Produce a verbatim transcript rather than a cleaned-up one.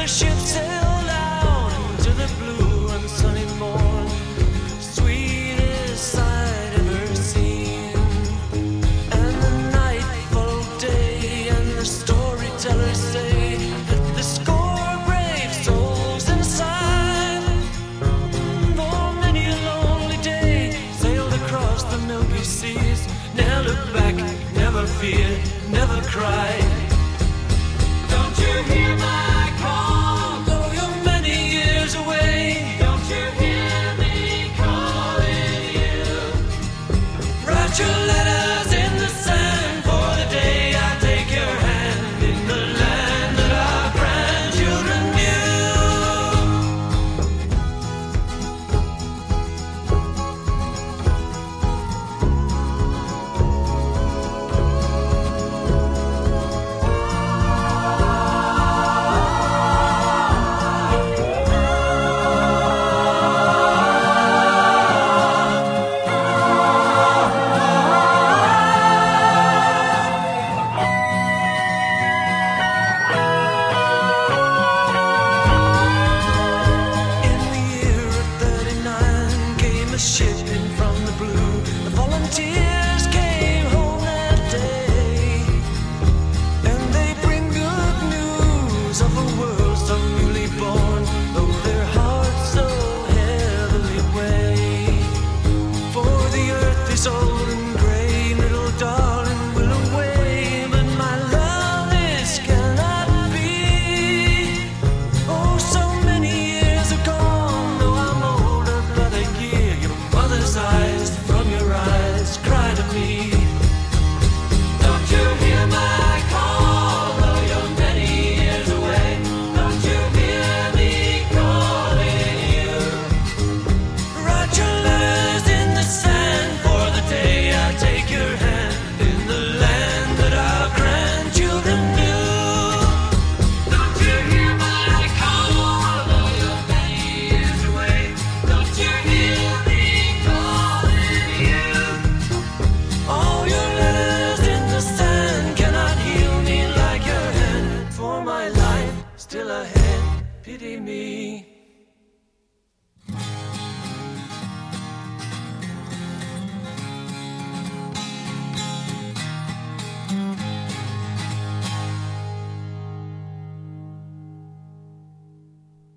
the ship sailed out into the blue and sunny morn, sweetest sight ever seen. And the night followed day, and the storytellers say that the score brave souls inside, for many a lonely day, sailed across the milky seas. Never look back, never fear, never cry. Don't you hear my call? Though you're many years away, don't you hear me calling you? Write your letters in the sand for the day I take your hand in the land that our grandchildren shipping from the blue. The volunteers came home that day, and they bring good news of a world so newly born, though their hearts so heavily weigh. For the earth is old and gray, little darling will away, but my love this cannot be. Oh, so many years are gone, though I'm older but a year. Mother's eyes from your eyes cry to me. Don't you hear my call? Though you're many years away, don't you hear me calling you? Write your letters in the sand for the day I take your hand in the land that our grandchildren knew. Don't you hear my call? Though you're many years away, don't you hear me? All your letters in the sand cannot heal me like your hand. For my life still ahead, pity me.